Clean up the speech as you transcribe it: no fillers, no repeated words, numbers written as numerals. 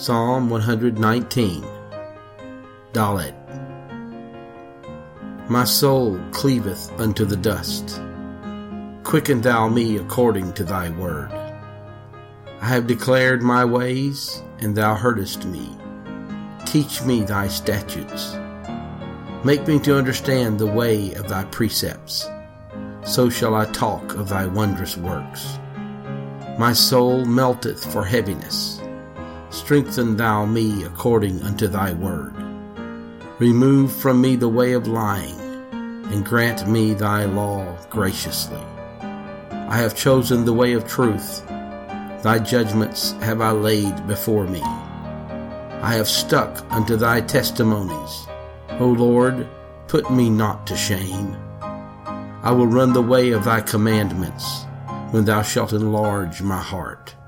Psalm 119. Dalet. My soul cleaveth unto the dust. Quicken thou me according to thy word. I have declared my ways, and thou heardest me. Teach me thy statutes. Make me to understand the way of thy precepts. So shall I talk of thy wondrous works. My soul melteth for heaviness. Strengthen thou me according unto thy word. Remove from me the way of lying, and grant me thy law graciously. I have chosen the way of truth. Thy judgments have I laid before me. I have stuck unto thy testimonies. O Lord, put me not to shame. I will run the way of thy commandments, when thou shalt enlarge my heart.